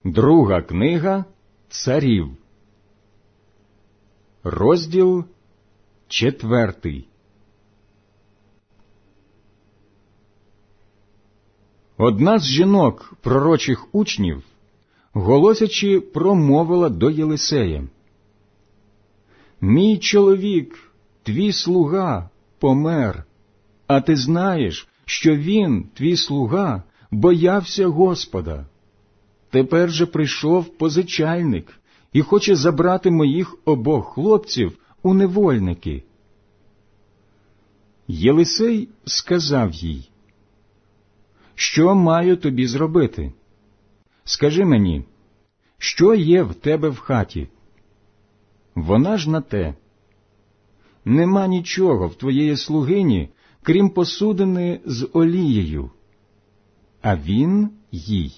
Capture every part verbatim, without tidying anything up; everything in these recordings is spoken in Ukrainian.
Друга книга Царів, розділ четвертий. Одна з жінок пророчих учнів, голосячи, промовила до Єлисея: «Мій чоловік, твій слуга, помер, а ти знаєш, що він, твій слуга, боявся Господа. Тепер же прийшов позичальник і хоче забрати моїх обох хлопців у невольники». Єлисей сказав їй: «Що маю тобі зробити? Скажи мені, що є в тебе в хаті?» Вона ж на те: «Нема нічого в твоєї слугині, крім посудини з олією». А він їй: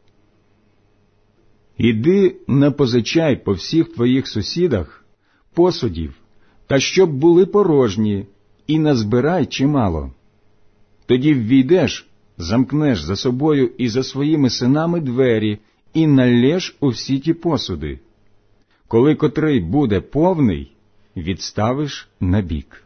«Іди напозичай по всіх твоїх сусідах посудів, та щоб були порожні, і назбирай чимало. Тоді ввійдеш, замкнеш за собою і за своїми синами двері, і налєш у всі ті посуди. Коли котрий буде повний, відставиш набік».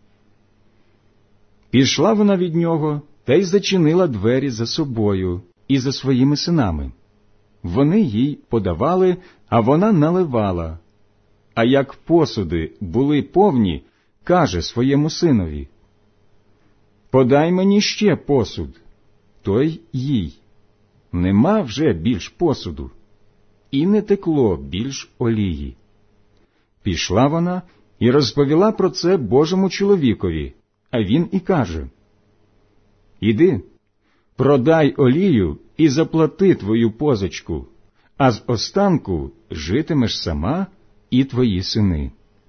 Пішла вона від нього, та й зачинила двері за собою і за своїми синами. Вони їй подавали, а вона наливала. А як посуди були повні, каже своєму синові: «Подай мені ще посуд». Той їй: «Нема вже більш посуду». І не текло більш олії. Пішла вона і розповіла про це Божому чоловікові, а він і каже: «Іди, продай олію і заплати твою позичку, а з останку житимеш сама і твої сини».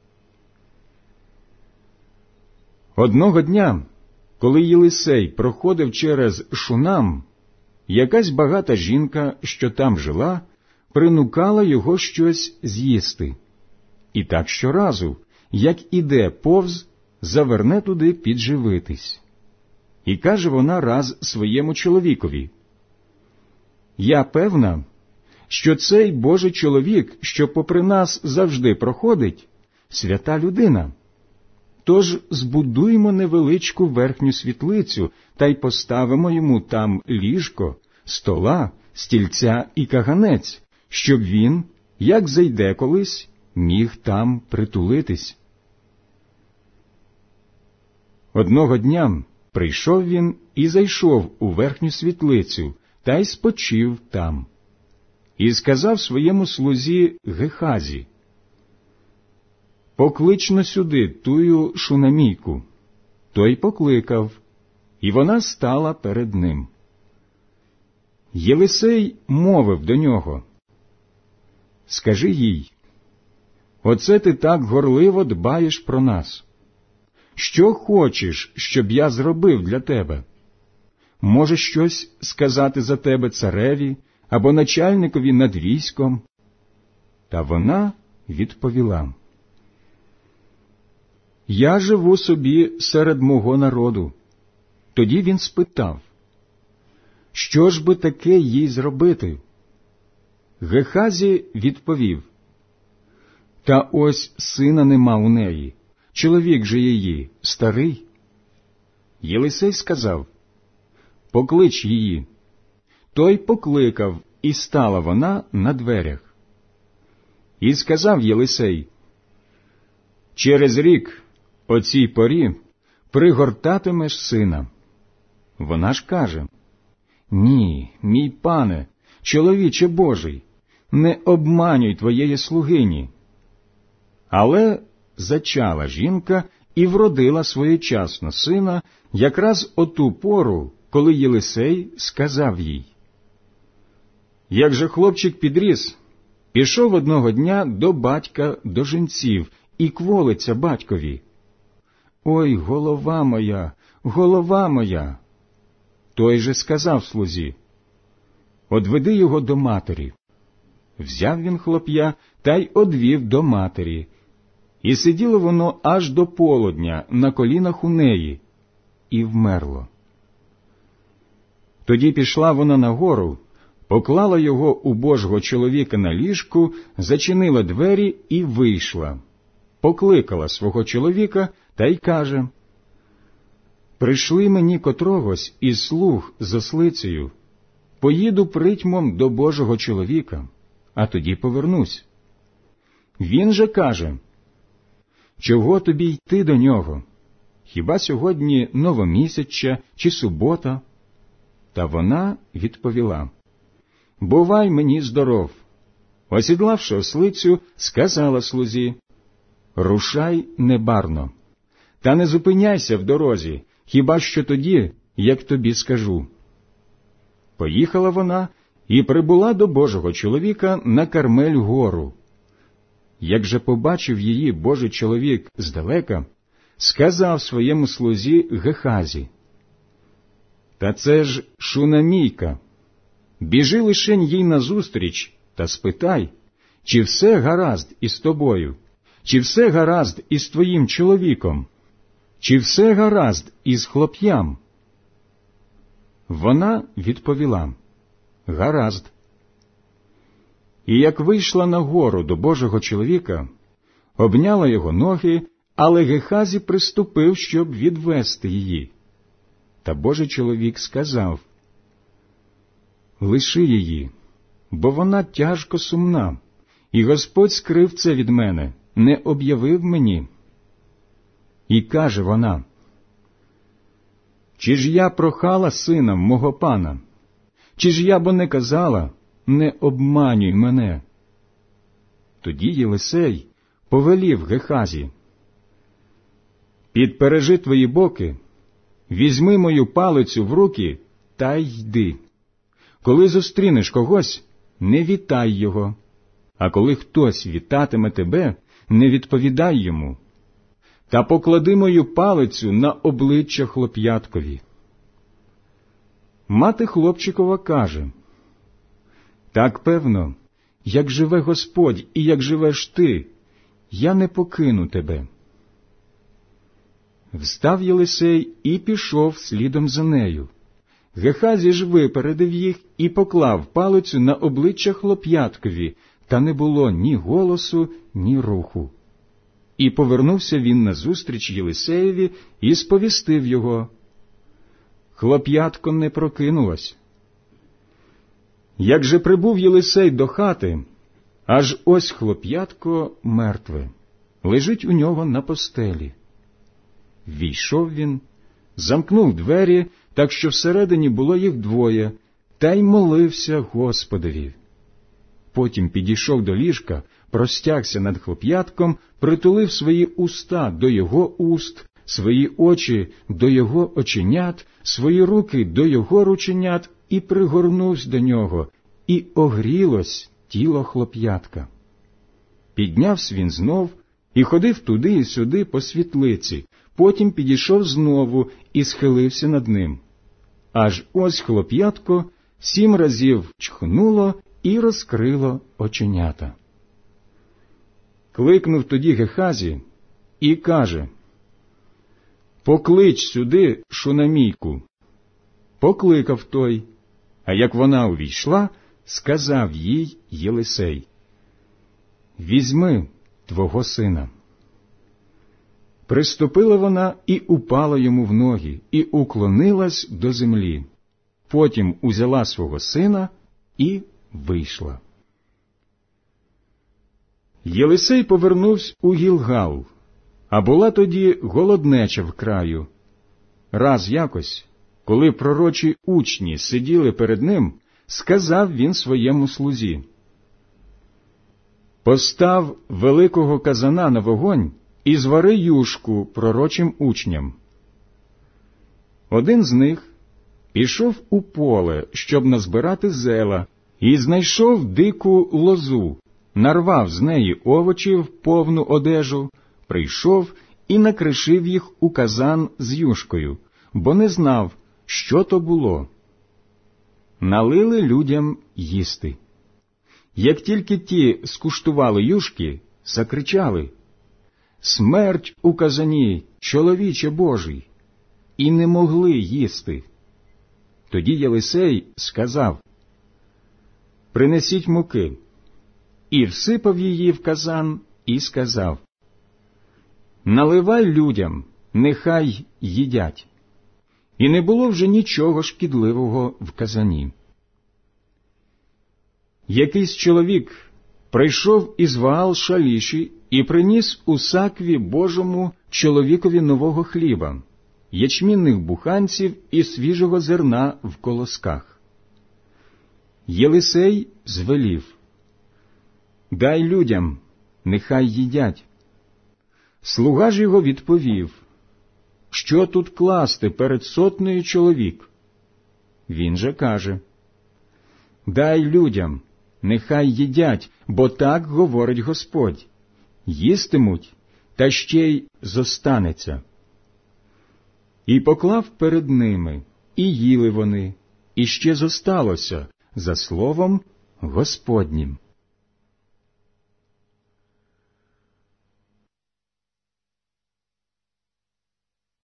Одного дня, коли Єлисей проходив через Шунам, якась багата жінка, що там жила, принукала його щось з'їсти. І так щоразу, як іде повз, заверне туди підживитись. І каже вона раз своєму чоловікові: «Я певна, що цей Божий чоловік, що попри нас завжди проходить, свята людина. Тож збудуймо невеличку верхню світлицю та й поставимо йому там ліжко, стола, стільця і каганець, щоб він, як зайде колись, міг там притулитись». Одного дня прийшов він і зайшов у верхню світлицю, та й спочив там. І сказав своєму слузі Гехазі: «Поклич-но сюди тую шунамійку». Той покликав, і вона стала перед ним. Єлисей мовив до нього: «Скажи їй, оце ти так горливо дбаєш про нас. Що хочеш, щоб я зробив для тебе? Може щось сказати за тебе цареві або начальникові над військом?» Та вона відповіла: «Я живу собі серед мого народу». Тоді він спитав: «Що ж би таке їй зробити?» Гехазі відповів: «Та ось сина нема у неї, чоловік же її старий». Єлисей сказав: «Поклич її». Той покликав, і стала вона на дверях. І сказав Єлисей: «Через рік о цій порі пригортатимеш сина». Вона ж каже: «Ні, мій пане, чоловіче Божий, не обманюй твоєї слугині». Але зачала жінка і вродила своєчасно сина якраз о ту пору, коли Єлисей сказав їй. Як же хлопчик підріс, пішов одного дня до батька до жінців і кволиться батькові: «Ой, голова моя, голова моя!» Той же сказав слузі: «Одведи його до матері». Взяв він хлоп'я та й одвів до матері. І сиділо воно аж до полудня на колінах у неї, і вмерло. Тоді пішла вона нагору, поклала його у Божого чоловіка на ліжку, зачинила двері і вийшла. Покликала свого чоловіка та й каже: «Прийшли мені котрогось із слуг з ослицею. Поїду притьмом до Божого чоловіка, а тоді повернусь». Він же каже: «Чого тобі йти до нього? Хіба сьогодні новомісяччя чи субота?» Та вона відповіла: «Бувай мені здоров». Осідлавши ослицю, сказала слузі: «Рушай небарно, та не зупиняйся в дорозі, хіба що тоді, як тобі скажу». Поїхала вона і прибула до Божого чоловіка на Кармель-гору. Як же побачив її Божий чоловік здалека, сказав своєму слузі Гехазі: «Та це ж Шунамійка. Біжи лишень їй назустріч та спитай, чи все гаразд із тобою, чи все гаразд із твоїм чоловіком, чи все гаразд із хлоп'ям». Вона відповіла: «Гаразд». І як вийшла на гору до Божого чоловіка, обняла його ноги, але Гехазі приступив, щоб відвести її. Та Божий чоловік сказав: «Лиши її, бо вона тяжко сумна, і Господь скрив це від мене, не об'явив мені». І каже вона: «Чи ж я прохала сина мого пана? Чи ж я бо не казала: не обманюй мене?» Тоді Єлисей повелів Гехазі: «Підпережи твої боки, візьми мою палицю в руки та йди. Коли зустрінеш когось, не вітай його, а коли хтось вітатиме тебе, не відповідай йому. Та поклади мою палицю на обличчя хлоп'яткові». Мати хлопчикова каже: «Так певно, як живе Господь і як живеш ти, я не покину тебе». Встав Єлисей і пішов слідом за нею. Гехазі ж випередив їх і поклав палицю на обличчя хлоп'яткові, та не було ні голосу, ні руху. І повернувся він назустріч Єлисеєві і сповістив його. Хлоп'ятко не прокинулось. Як же прибув Єлисей до хати, аж ось хлоп'ятко мертве, лежить у нього на постелі. Війшов він, замкнув двері, так що всередині було їх двоє, та й молився Господові. Потім підійшов до ліжка, простягся над хлоп'ятком, притулив свої уста до його уст, свої очі до його оченят, свої руки до його рученят і пригорнувся до нього, і огрілось тіло хлоп'ятка. Піднявся він знов і ходив туди і сюди по світлиці, потім підійшов знову і схилився над ним. Аж ось хлоп'ятко сім разів чхнуло і розкрило оченята. Кликнув тоді Гехазі і каже: «Поклич сюди Шунамійку». Покликав той, а як вона увійшла, сказав їй Єлисей: «Візьми твого сина». Приступила вона і упала йому в ноги, і уклонилась до землі. Потім узяла свого сина і вийшла. Єлисей повернувся у Гілгал, а була тоді голоднеча в краю. Раз якось, коли пророчі учні сиділи перед ним, сказав він своєму слузі: «Постав великого казана на вогонь і звари юшку пророчим учням». Один з них пішов у поле, щоб назбирати зела, і знайшов дику лозу, нарвав з неї овочів повну одежу, прийшов і накришив їх у казан з юшкою, бо не знав, що то було. Налили людям їсти. Як тільки ті скуштували юшки, закричали: «Смерть у казані, чоловіче Божий!» І не могли їсти. Тоді Єлисей сказав: принесіть муки. І всипав її в казан, і сказав: наливай людям, нехай їдять. І не було вже нічого шкідливого в казані. Якийсь чоловік прийшов із Ваал-Шаліші і приніс у сакві Божому чоловікові нового хліба, ячмінних буханців і свіжого зерна в колосках. Єлисей звелів: дай людям, нехай їдять. Слуга ж його відповів: що тут класти перед сотнею чоловік? Він же каже: дай людям, нехай їдять, бо так говорить Господь: їстимуть, та ще й зостанеться. І поклав перед ними, і їли вони, і ще зосталося, за словом Господнім.